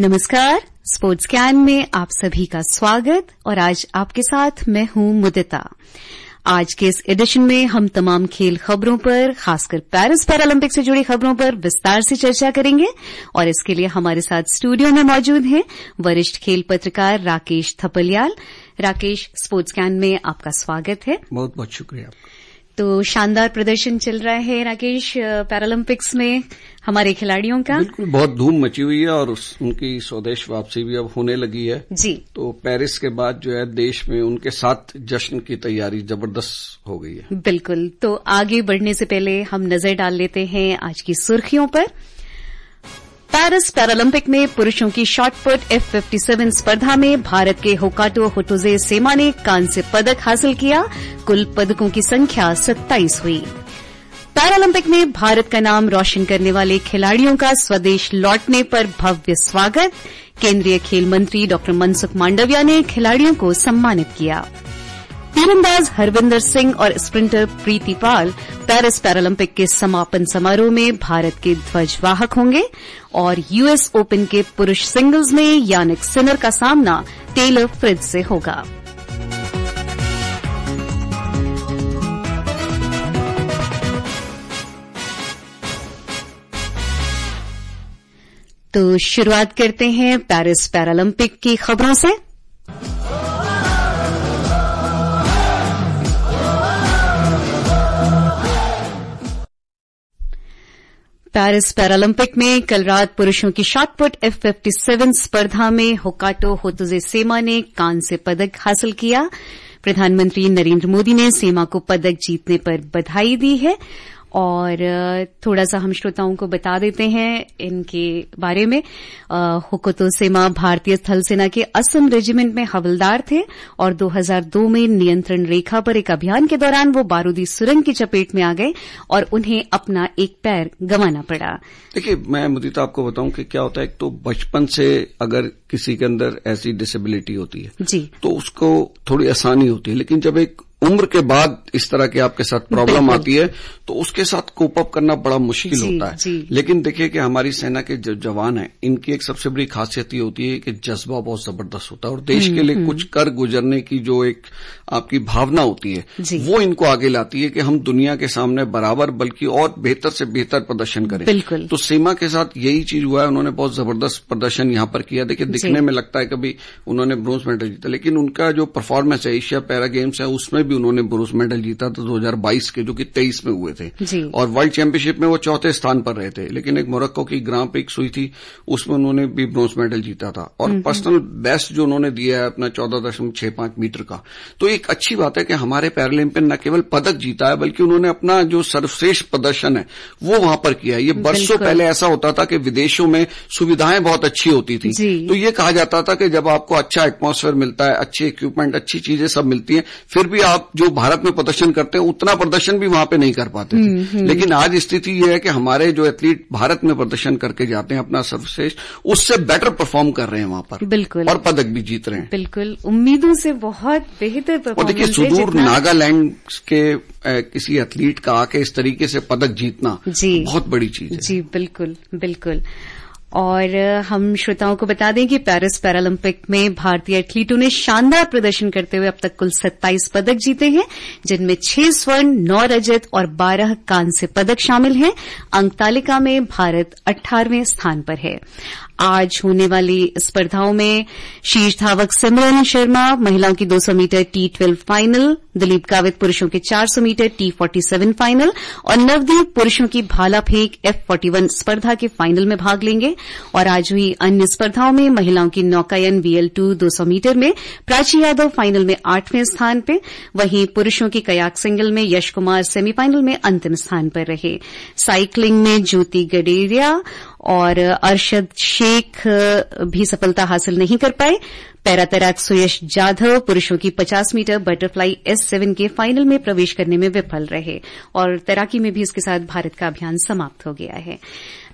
नमस्कार, sports can में आप सभी का स्वागत और आज आपके साथ मैं हूं मुदिता। आज के इस एडिशन में हम तमाम खेल खबरों पर, खासकर पेरिस पैरालंपिक से जुड़ी खबरों पर विस्तार से चर्चा करेंगे और इसके लिए हमारे साथ स्टूडियो में मौजूद हैं वरिष्ठ खेल पत्रकार राकेश थपलियाल। राकेश, स्पोर्ट्स कैन में आपका स्वागत है। बहुत बहुत शुक्रिया आपका। तो शानदार प्रदर्शन चल रहा है राकेश पैरालंपिक्स में हमारे खिलाड़ियों का। बिल्कुल, बहुत धूम मची हुई है और उनकी स्वदेश वापसी भी अब होने लगी है जी। तो पेरिस के बाद जो है देश में उनके साथ जश्न की तैयारी जबरदस्त हो गई है। बिल्कुल, तो आगे बढ़ने से पहले हम नजर डाल लेते हैं आज की सुर्खियों पर। पेरिस पैरालंपिक में पुरुषों की शॉटपुट F57 स्पर्धा में भारत के होकाटो होटोजे सेमा ने कांस्य पदक हासिल किया। कुल पदकों की संख्या 27 हुई। पैरालंपिक में भारत का नाम रोशन करने वाले खिलाड़ियों का स्वदेश लौटने पर भव्य स्वागत। केंद्रीय खेल मंत्री डॉ मनसुख मांडविया ने खिलाड़ियों को सम्मानित किया। तीरंदाज हरविंदर सिंह और sprinter Preeti Pal Paris Paralympic के समापन समारोह में भारत के ध्वजवाहक होंगे और यूएस ओपन के पुरुष सिंगल्स में यानिक सिनर का सामना टेलर फ्रिट्ज से होगा। तो शुरुआत करते हैं पेरिस पैरालंपिक की खबरों से। पेरिस पैरालंपिक में कल रात पुरुषों की शॉटपुट F57 स्पर्धा में होकाटो होटोजे सेमा ने कांस्य पदक हासिल किया। प्रधानमंत्री नरेंद्र मोदी ने सेमा को पदक जीतने पर बधाई दी है और थोड़ा सा हम श्रोताओं को बता देते हैं इनके बारे में। होकाटो सेमा भारतीय थल सेना के असम रेजिमेंट में हवलदार थे और 2002 में नियंत्रण रेखा पर एक अभियान के दौरान वो बारूदी सुरंग की चपेट में आ गए और उन्हें अपना एक पैर गंवाना पड़ा। देखिए, मैं मुदिता आपको बताऊं कि क्या होता है। एक तो बचपन से अगर किसी के अंदर ऐसी डिसेबिलिटी होती है जी, तो उसको थोड़ी आसानी होती है, लेकिन जब एक उम्र के बाद इस तरह की आपके साथ प्रॉब्लम आती है तो उसके साथ कोप अप करना बड़ा मुश्किल होता है। लेकिन देखिए कि हमारी सेना के जो जवान हैं, इनकी एक सबसे बड़ी खासियत ये होती है कि जज्बा बहुत जबरदस्त होता है और देश के लिए कुछ कर गुजरने की जो एक आपकी भावना होती है वो इनको आगे लाती है कि हम दुनिया के सामने बराबर बल्कि और बेहतर से बेहतर प्रदर्शन करें। तो सेमा के साथ यही चीज हुआ है। उन्होंने बहुत जबरदस्त प्रदर्शन यहां पर किया। देखिए, दिखने में लगता है कभी उन्होंने ब्रोंज मेडल जीता, लेकिन उनका जो परफॉर्मेंस है एशिया पैरा गेम्स है उसमें उन्होंने ब्रोंज मेडल जीता था 2022 के, जो कि 23 में हुए थे और वर्ल्ड चैंपियनशिप में वो चौथे स्थान पर रहे थे। लेकिन एक मोरक्को की ग्रां प्रिक्स हुई थी, उसमें उन्होंने भी ब्रोंज मेडल जीता था और पर्सनल बेस्ट जो उन्होंने दिया है अपना 14.65 मीटर का। तो एक अच्छी बात है कि हमारे पैरालंपियन न केवल पदक जीता है बल्कि उन्होंने अपना जो सर्वश्रेष्ठ प्रदर्शन है वो वहां पर किया है। ये बरसों पहले ऐसा होता था कि विदेशों में सुविधाएं बहुत अच्छी होती थी, तो ये कहा जाता था कि जब आपको अच्छा एटमॉस्फेयर मिलता है, अच्छे इक्विपमेंट, अच्छी चीजें सब मिलती हैं, फिर भी आप जो भारत में प्रदर्शन करते हैं उतना प्रदर्शन भी वहां पे नहीं कर पाते थे। लेकिन आज स्थिति यह है कि हमारे जो एथलीट भारत में प्रदर्शन करके जाते हैं अपना सर्वश्रेष्ठ, उससे बेटर परफॉर्म कर रहे हैं वहां पर। बिल्कुल, और पदक भी जीत रहे हैं। बिल्कुल, उम्मीदों से बहुत बेहतर परफॉर्मेंस। और देखिए, सुदूर नागालैंड के किसी एथलीट का आके इस तरीके से पदक जीतना बहुत बड़ी चीज है। जी बिल्कुल बिल्कुल। और हम श्रोताओं को बता दें कि पेरिस पैरालंपिक में भारतीय एथलीटों ने शानदार प्रदर्शन करते हुए अब तक कुल 27 पदक जीते हैं, जिनमें 6 स्वर्ण, 9 रजत और 12 कांस्य पदक शामिल हैं। अंक तालिका में भारत 18वें स्थान पर है। आज होने वाली स्पर्धाओं में शीर्ष धावक सिमरन शर्मा महिलाओं की 200 metre T12 final, Dilip Gavit पुरुषों के 400 मीटर T47 फाइनल और नवदीप पुरुषों की भाला फेंक F41 स्पर्धा के फाइनल में भाग लेंगे। और आज हुई अन्य स्पर्धाओं में महिलाओं की नौकायन VL2 200 मीटर में प्राची यादव फाइनल में 8वें स्थान पे, वहीं पुरुषों की कयाक सिंगल में यश कुमार सेमीफाइनल में अंतिम स्थान पर रहे। साइकिलिंग में ज्योति गडेरिया और अरशद शेख भी सफलता हासिल नहीं कर पाए। पैरा तैराक सुयश जाधव पुरुषों की 50 मीटर बटरफ्लाई S7 के फाइनल में प्रवेश करने में विफल रहे और तैराकी में भी इसके साथ भारत का अभियान समाप्त हो गया है।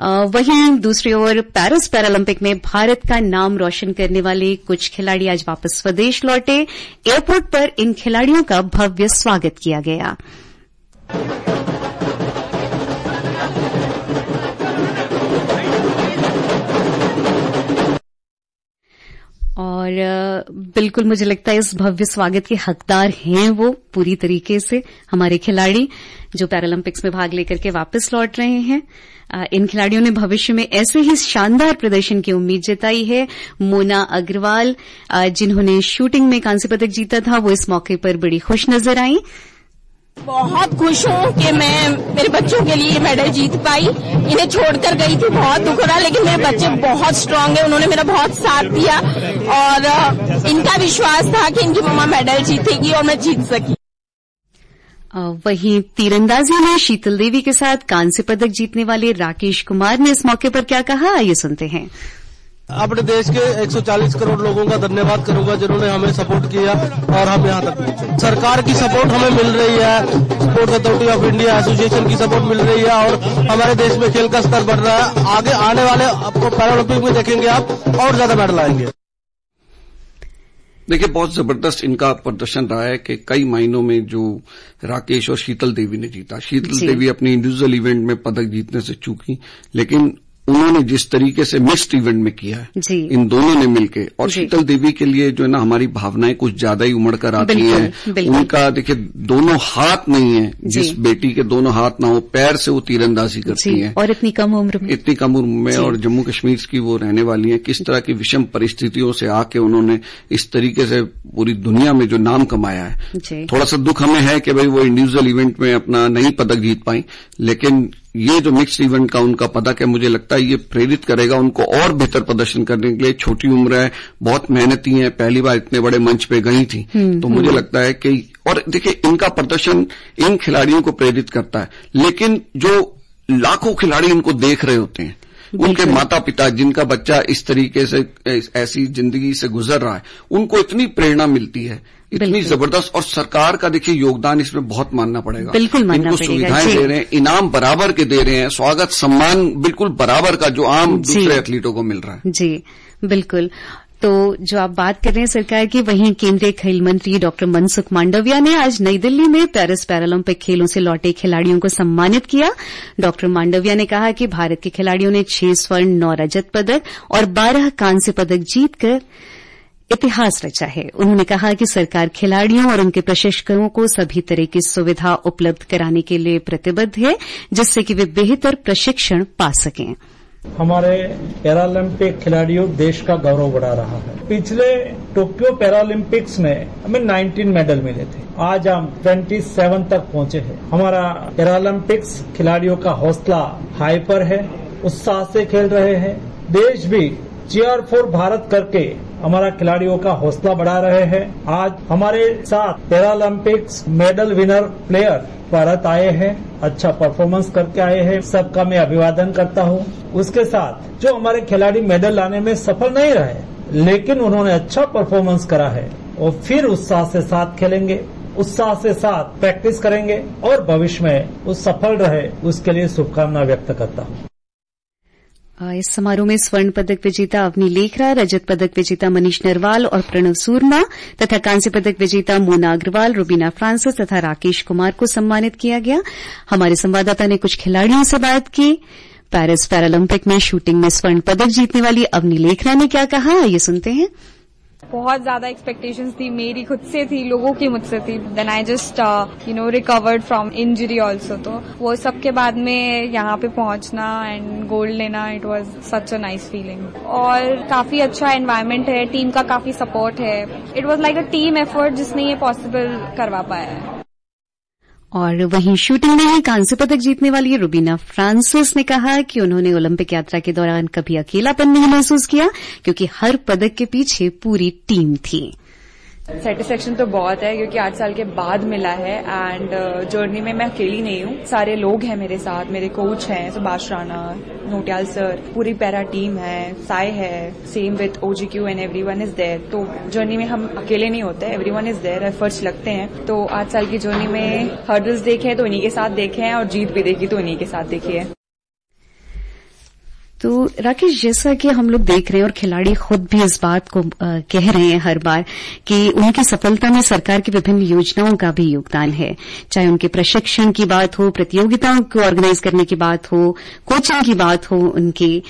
वहीं दूसरी ओर पेरिस पैरालंपिक में भारत का नाम रोशन करने वाले कुछ खिलाड़ी आज वापस स्वदेश लौटे। एयरपोर्ट पर इन खिलाड़ियों का भव्य स्वागत किया गया। और बिल्कुल मुझे लगता है इस भव्य स्वागत के हकदार हैं वो पूरी तरीके से हमारे खिलाड़ी जो पैरालंपिक्स में भाग लेकर के वापस लौट रहे हैं। इन खिलाड़ियों ने भविष्य में ऐसे ही शानदार प्रदर्शन की उम्मीद जताई है। मोना अग्रवाल जिन्होंने शूटिंग में कांस्य पदक जीता था, वो इस मौके पर बड़ी खुश नजर आई। बहुत खुश हूँ कि मैं मेरे बच्चों के लिए मेडल जीत पाई। इन्हें छोड़कर गई थी, बहुत दुख रहा, लेकिन मेरे बच्चे बहुत स्ट्रांग है, उन्होंने मेरा बहुत साथ दिया और इनका विश्वास था कि इनकी मम्मा मेडल जीतेगी और मैं जीत सकी। वहीं तीरंदाजी में शीतल देवी के साथ कांस्य पदक जीतने वाले राकेश कुमार ने इस मौके पर क्या कहा, आइए सुनते हैं। अपने देश के 140 करोड़ लोगों का धन्यवाद करूंगा जिन्होंने हमें सपोर्ट किया और हम यहाँ तक पहुंचे। सरकार की सपोर्ट हमें मिल रही है, sports authority of India association की सपोर्ट मिल रही है और हमारे देश में खेल का स्तर बढ़ रहा है। आगे आने वाले आपको पैरालंपिक में देखेंगे आप और ज्यादा मेडल आएंगे। देखिए, बहुत जबरदस्त इनका प्रदर्शन रहा है कि कई मायनों में जो राकेश और शीतल देवी ने जीता। शीतल देवी अपनी इंडिविजुअल इवेंट में पदक जीतने से चूकी, लेकिन उन्होंने जिस तरीके से मिक्स्ड इवेंट में किया है इन दोनों ने मिलके, और शीतल देवी के लिए जो है ना हमारी भावनाएं कुछ ज्यादा ही उमड़ कर आती हैं। उनका देखिए दोनों हाथ नहीं है, जिस बेटी के दोनों हाथ ना हो, पैर से वो तीरंदाजी करती हैं और इतनी कम उम्र में और जम्मू कश्मीर की वो रहने वाली हैं। किस तरह की विषम परिस्थितियों से आके उन्होंने इस तरीके से पूरी दुनिया में जो नाम कमाया है। थोड़ा सा दुख हमें है कि भाई वो इंडिविजुअल इवेंट में अपना नहीं पदक जीत पाई, लेकिन ये जो मिक्स्ड इवेंट का उनका पदक है, मुझे लगता है ये प्रेरित करेगा उनको और बेहतर प्रदर्शन करने के लिए। छोटी उम्र है, बहुत मेहनती है, पहली बार इतने बड़े मंच पे गई थी, तो मुझे लगता है कि, और देखिए इनका प्रदर्शन इन खिलाड़ियों को प्रेरित करता है, लेकिन जो लाखों खिलाड़ी इनको देख रहे होते हैं, उनके माता पिता जिनका बच्चा इस तरीके से ऐसी जिंदगी से गुजर रहा है, उनको इतनी प्रेरणा मिलती है, इतनी जबरदस्त। और सरकार का देखिए योगदान इसमें बहुत मानना पड़ेगा। इनको सुविधाएं दे रहे हैं, इनाम बराबर के दे रहे हैं, स्वागत सम्मान बिल्कुल बराबर का जो आम दूसरे एथलीटों को मिल रहा है। जी बिल्कुल। तो जो आप बात कर रहे हैं सरकार की, वहीं केंद्रीय खेल मंत्री डॉक्टर मनसुख मांडविया ने आज नई दिल्ली में पेरिस पैरालंपिक खेलों से लौटे खिलाड़ियों को सम्मानित किया। डॉक्टर मांडविया ने कहा कि भारत के खिलाड़ियों ने 6 स्वर्ण, 9 रजत पदक और 12 कांस्य पदक जीतकर इतिहास रचा है। उन्होंने कहा कि सरकार खिलाड़ियों और उनके प्रशिक्षकों को सभी तरह की सुविधा उपलब्ध कराने के लिए प्रतिबद्ध है, जिससे कि वे बेहतर प्रशिक्षण पा सकें। हमारे पैरालंपिक खिलाड़ियों देश का गौरव बढ़ा रहा है। पिछले टोक्यो पैरालंपिक्स में हमें 19 मेडल मिले थे, आज हम 27 तक पहुंचे हैं। हमारा पैरालंपिक्स खिलाड़ियों का हौसला हाई पर है, उत्साह से खेल रहे हैं। देश भी चीयर फॉर भारत करके हमारा खिलाड़ियों का हौसला बढ़ा रहे हैं। आज हमारे साथ Paralympics medal winner player Bharat आए हैं, अच्छा परफॉर्मेंस करके आए हैं, सबका मैं अभिवादन करता हूं। उसके साथ जो हमारे खिलाड़ी मेडल लाने में सफल नहीं रहे, लेकिन उन्होंने अच्छा परफॉर्मेंस करा है, और फिर उत्साह से साथ खेलेंगे, उत्साह से साथ प्रैक्टिस करेंगे और भविष्य में वो सफल रहे, उसके लिए शुभकामना व्यक्त करता हूं। इस समारोह में स्वर्ण पदक विजेता अवनी लेखरा, रजत पदक विजेता मनीष नरवाल और प्रणव सूरमा तथा कांस्य पदक विजेता मोना अग्रवाल, रुबीना फ्रांसिस तथा राकेश कुमार को सम्मानित किया गया। हमारे संवाददाता ने कुछ खिलाड़ियों से बात की। पेरिस पैरालंपिक में शूटिंग में स्वर्ण पदक जीतने वाली अवनी लेखरा ने क्या कहा, ये सुनते हैं। बहुत ज्यादा एक्सपेक्टेशंस थी, मेरी खुद से थी, लोगों की मुझसे थी। Then I just recovered from injury also. तो वो सब के बाद में यहाँ पे पहुंचना एंड गोल्ड लेना, it was such a nice feeling. और काफी अच्छा एनवायरनमेंट है, टीम का काफी सपोर्ट है। It was like a team effort जिसने ये पॉसिबल करवा पाया है। और वहीं शूटिंग में ही कांस्य पदक जीतने वाली रुबीना फ्रांसिस ने कहा कि उन्होंने ओलंपिक यात्रा के दौरान कभी अकेलापन नहीं महसूस किया, क्योंकि हर पदक के पीछे पूरी टीम थी। सेटिस्फेक्शन तो बहुत है, क्योंकि 8 साल के बाद मिला है एंड जर्नी में मैं अकेली नहीं हूँ, सारे लोग हैं मेरे साथ। मेरे कोच हैं सुभाष राणा, नोटियाल सर, पूरी पैरा टीम है, साई है, same with OGQ and everyone is there. तो जर्नी में हम अकेले नहीं होते, एवरीवन इज देयर, एफर्ट्स लगते हैं। तो 8 साल की जर्नी में हर्डल्स देखे तो इन्हीं के साथ देखे हैं, और जीत भी देखी तो इन्हीं के साथ देखी है। तो राकेश, जैसा कि हम लोग देख रहे हैं और खिलाड़ी खुद भी इस बात को कह रहे हैं हर बार कि उनकी सफलता में सरकार की विभिन्न योजनाओं का भी योगदान है, चाहे उनके प्रशिक्षण की बात हो, प्रतियोगिताओं को ऑर्गेनाइज करने की बात हो, कोचिंग की बात हो उनकी।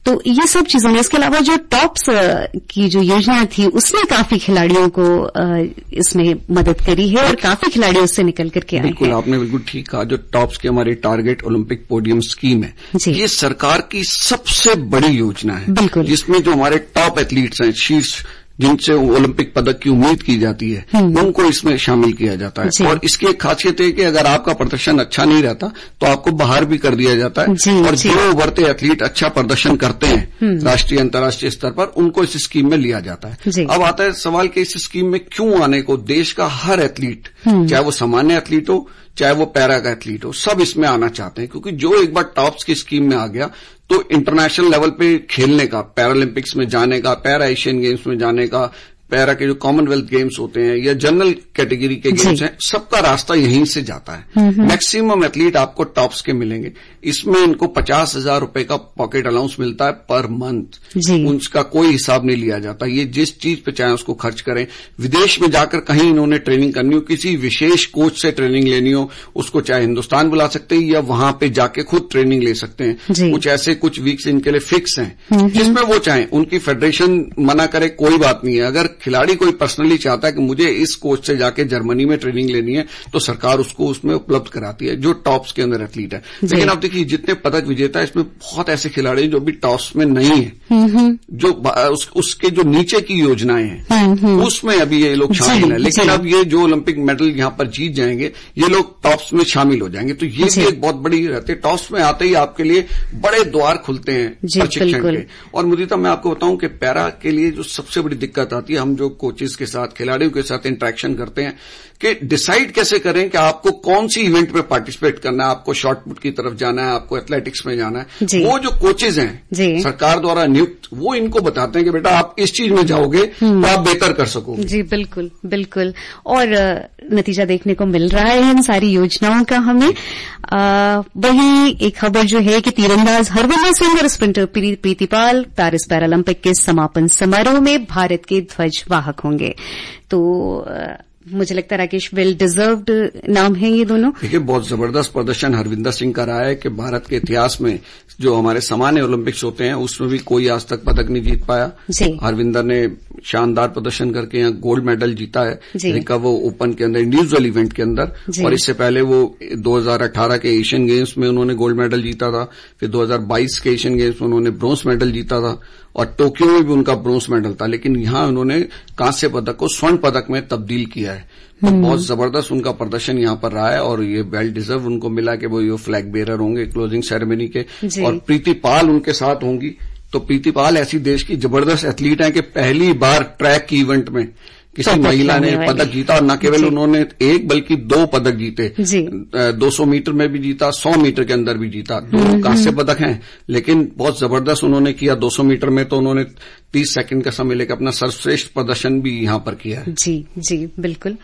तो ये सब चीजों में, इसके अलावा जो टॉप्स की जो योजना थी उसने काफी खिलाड़ियों को इसमें मदद करी है और काफी खिलाड़ी उससे निकल करके आए हैं। बिल्कुल, आपने बिल्कुल ठीक कहा। जो टॉप्स की हमारी टारगेट ओलंपिक पोडियम स्कीम है, ये सरकार की सबसे बड़ी योजना है। बिल्कुल, जिसमें जो हमारे टॉप एथलीट्स हैं, शीर्ष जिनसे ओलंपिक पदक की उम्मीद की जाती है, उनको इसमें शामिल किया जाता है। और इसकी एक खासियत है कि अगर आपका प्रदर्शन अच्छा नहीं रहता तो आपको बाहर भी कर दिया जाता है। और जो उभरते एथलीट अच्छा प्रदर्शन करते हैं राष्ट्रीय अंतर्राष्ट्रीय स्तर पर, उनको इस स्कीम में लिया जाता है। अब आता है सवाल कि इस स्कीम में क्यों आने को देश का हर एथलीट, चाहे वो सामान्य एथलीट हो चाहे वो पैरा का एथलीट हो, सब इसमें आना चाहते हैं। क्योंकि जो एक बार टॉप्स की स्कीम में आ गया तो इंटरनेशनल लेवल पे खेलने का, पैरालंपिक्स में जाने का, पैरा एशियन गेम्स में जाने का, पैरा के जो कॉमनवेल्थ गेम्स होते हैं या जनरल कैटेगरी के गेम्स हैं, सबका रास्ता यहीं से जाता है। मैक्सिमम एथलीट आपको टॉप्स के मिलेंगे। इसमें इनको 50,000 रुपए का पॉकेट अलाउंस मिलता है पर मंथ। उसका कोई हिसाब नहीं लिया जाता। ये जिस चीज पे चाहे उसको खर्च करें। विदेश में जाकर कहीं इन्होंने ट्रेनिंग करनी हो, किसी विशेष कोच से ट्रेनिंग लेनी हो, उसको चाहे हिन्दुस्तान बुला सकते हैं या वहां पे जाके खुद ट्रेनिंग ले सकते हैं। कुछ ऐसे कुछ वीक्स इनके लिए फिक्स हैं, जिसमें वो चाहें। उनकी फेडरेशन मना करे कोई बात नहीं है। अगर खिलाड़ी कोई पर्सनली चाहता है कि मुझे इस कोच से जाके जर्मनी में ट्रेनिंग लेनी है, तो सरकार उसको उसमें उपलब्ध कराती है, जो टॉप्स के अंदर एथलीट है। लेकिन आप देखिए, जितने पदक विजेता है इसमें बहुत ऐसे खिलाड़ी हैं जो भी टॉप्स में नहीं है, जो उसके जो नीचे की योजनाएं हैं उसमें अभी ये लोग शामिल हैं। लेकिन अब ये जो ओलंपिक मेडल यहां पर जीत जाएंगे, ये लोग टॉप्स में शामिल हो जाएंगे। तो ये भी एक बहुत बड़ी रहती है। टॉप्स में आते ही आपके लिए बड़े द्वार खुलते हैं प्रशिक्षण के। और मुदीता, मैं आपको बताऊं कि पैरा के लिए जो सबसे बड़ी दिक्कत आती है, हम जो कोचेस के साथ, खिलाड़ियों के साथ इंटरेक्शन करते हैं कि डिसाइड कैसे करें कि आपको कौन सी इवेंट में पार्टिसिपेट करना है, आपको शॉटपुट की तरफ जाना है, आपको एथलेटिक्स में जाना है। वो जो कोचेज हैं सरकार द्वारा नियुक्त, वो इनको बताते हैं कि बेटा आप इस चीज में जाओगे तो आप बेहतर कर सकोगे। जी बिल्कुल बिल्कुल। और नतीजा देखने को मिल रहा है इन सारी योजनाओं का हमें। वहीं एक खबर जो है कि तीरंदाज हरविंदर सिंह और sprinter Preeti Pal Paris Paralympic के समापन समारोह में भारत के ध्वज वाहक होंगे। तो मुझे लगता है राकेश, वेल डिजर्व्ड नाम है ये दोनों। देखिए, बहुत जबरदस्त प्रदर्शन हरविंदर सिंह का रहा है कि भारत के इतिहास में जो हमारे सामान्य ओलंपिक्स होते हैं उसमें भी कोई आज तक पदक नहीं जीत पाया। हरविंदर ने शानदार प्रदर्शन करके यहाँ गोल्ड मेडल जीता है रिकर्व ओपन के अंदर, इंडिविजुअल इवेंट के अंदर। और इससे पहले वो 2018 के एशियन गेम्स में उन्होंने गोल्ड मेडल जीता था। फिर 2022 के एशियन गेम्स में उन्होंने ब्रोंज मेडल जीता था और टोक्यो में भी उनका ब्रोंज मेडल था। लेकिन यहां उन्होंने कांस्य पदक को स्वर्ण पदक में तब्दील किया है। तो बहुत जबरदस्त उनका प्रदर्शन यहां पर रहा है और ये वेल डिजर्व उनको मिला कि वो ये फ्लैग बेरर होंगे क्लोजिंग सेरेमनी के। और प्रीति पाल उनके साथ होंगी। तो प्रीति पाल ऐसी देश की जबरदस्त एथलीट है कि पहली बार ट्रैक की इवेंट में किसी महिला ने पदक जीता। और न केवल उन्होंने एक बल्कि 2 पदक जीते। 200 मीटर में भी जीता, 100 मीटर के अंदर भी जीता। 2 कांस्य पदक हैं, लेकिन बहुत जबरदस्त उन्होंने किया। 200 मीटर में तो उन्होंने 30 सेकंड का समय लेकर अपना सर्वश्रेष्ठ प्रदर्शन भी यहां पर किया है। जी जी बिल्कुल।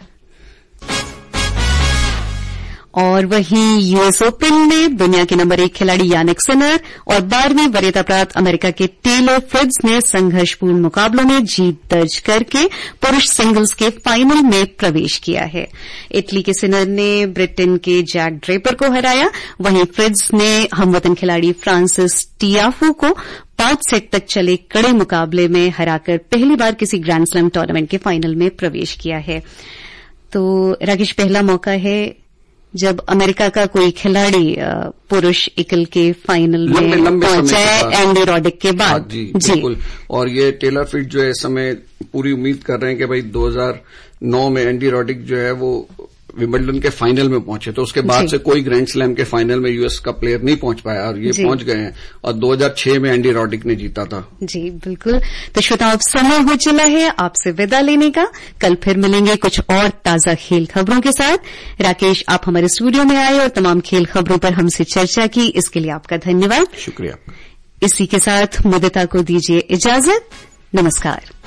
और वहीं यूएस ओपन में दुनिया के नंबर 1 खिलाड़ी यानिक सिनर और 12वीं वरीयता प्राप्त अमेरिका के टेलर फ्रिट्ज ने संघर्षपूर्ण मुकाबलों में जीत दर्ज करके पुरुष सिंगल्स के फाइनल में प्रवेश किया है। इटली के सिनर ने ब्रिटेन के जैक ड्रेपर को हराया। वहीं फ्रिट्ज ने हमवतन खिलाड़ी फ्रांसिस टियाफो को 5 सेट तक चले कड़े मुकाबले में हराकर पहली बार किसी ग्रैंड स्लैम टूर्नामेंट के फाइनल में प्रवेश किया है। तो राकेश, पहला मौका है जब अमेरिका का कोई खिलाड़ी पुरुष एकल के फाइनल में पहुंचा है एंडी रॉडिक के बाद। जी बिल्कुल। और ये टेलर फ्रिट्ज जो है इस समय पूरी उम्मीद कर रहे हैं कि भाई 2009 में एंडी रॉडिक जो है वो विंबलडन के फाइनल में पहुंचे। तो उसके बाद से कोई ग्रैंड स्लैम के फाइनल में यूएस का प्लेयर नहीं पहुंच पाया और ये पहुंच गए हैं। और 2006 में एंडी रॉडिक ने जीता था। जी बिल्कुल। तो श्रोताओं, अब समय हो चला है आपसे विदा लेने का। कल फिर मिलेंगे कुछ और ताजा खेल खबरों के साथ। राकेश, आप हमारे स्टूडियो में आए और तमाम खेल खबरों पर हमसे चर्चा की, इसके लिए आपका धन्यवाद। शुक्रिया। इसी के साथ मुदिता को दीजिए इजाजत। नमस्कार।